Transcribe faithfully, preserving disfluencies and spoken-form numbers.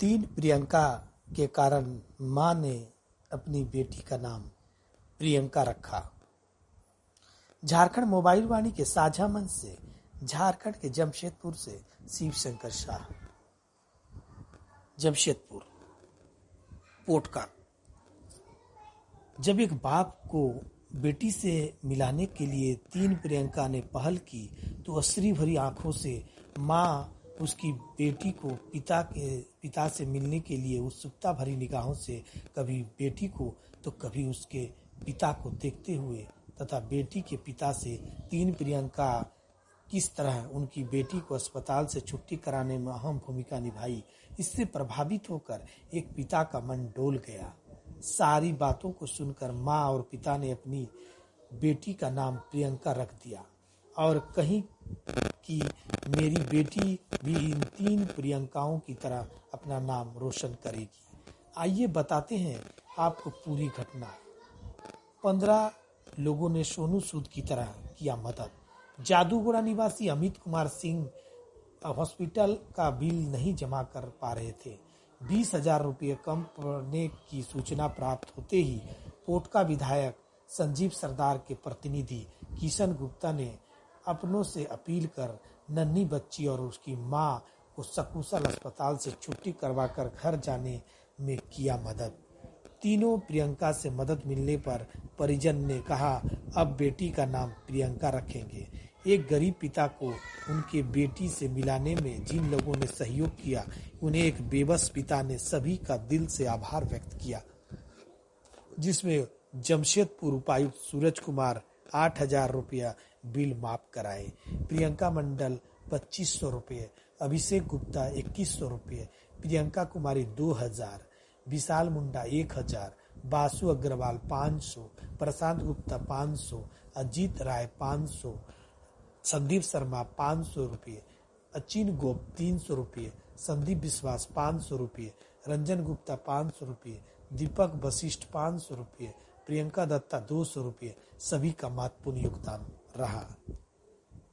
तीन प्रियंका के कारण मां ने अपनी बेटी का नाम प्रियंका रखा। झारखंड मोबाइल वाणी के साझा मंच से झारखंड के जमशेदपुर से शिव शंकर शाह। जमशेदपुर पोटका। जब एक बाप को बेटी से मिलाने के लिए तीन प्रियंका ने पहल की तो अश्रु भरी आंखों से मां उसकी बेटी को पिता के पिता से मिलने के लिए उत्सुकता भरी निगाहों से कभी बेटी को तो कभी उसके पिता को देखते हुए तथा बेटी के पिता से तीन प्रियंका किस तरह उनकी बेटी को अस्पताल से छुट्टी कराने में अहम भूमिका निभाई, इससे प्रभावित होकर एक पिता का मन डोल गया। सारी बातों को सुनकर माँ और पिता ने अपनी बेटी का नाम प्रियंका रख दिया और कहीं कि मेरी बेटी भी इन तीन प्रियंकाओं की तरह अपना नाम रोशन करेगी। आइए बताते हैं आपको पूरी घटना। पंद्रह लोगों ने सोनू सूद की तरह किया मदद। जादूगोड़ा निवासी अमित कुमार सिंह हॉस्पिटल का बिल नहीं जमा कर पा रहे थे। बीस हजार रुपये कम पड़ने की सूचना प्राप्त होते ही पोटका विधायक संजीव सरदार के प्रतिनिधि किशन गुप्ता ने अपनों से अपील कर नन्ही बच्ची और उसकी मां को सकुशल अस्पताल से छुट्टी करवाकर घर जाने में किया मदद। तीनों प्रियंका से मदद मिलने पर परिजन ने कहा अब बेटी का नाम प्रियंका रखेंगे। एक गरीब पिता को उनके बेटी से मिलाने में जिन लोगों ने सहयोग किया उन्हें एक बेबस पिता ने सभी का दिल से आभार व्यक्त किया, जिसमें जमशेदपुर उपायुक्त सूरज कुमार आठ हजार रुपया बिल माफ कराए, प्रियंका मंडल पच्चीस सौ रुपये, अभिषेक गुप्ता इक्कीस सौ रुपये, प्रियंका कुमारी दो हजार, विशाल मुंडा एक हजार, बासु अग्रवाल पाँच सौ, प्रशांत गुप्ता पाँच सौ, अजीत राय पाँच सौ, संदीप शर्मा पाँच सौ रुपये, अचिन गोप तीन सौ रुपये, संदीप विश्वास पाँच सौ रुपये, रंजन गुप्ता पाँच सौ रुपये, दीपक वशिष्ठ पाँच सौ रुपये, प्रियंका दत्ता दो सौ रुपये सभी का महत्वपूर्ण योगदान रहा।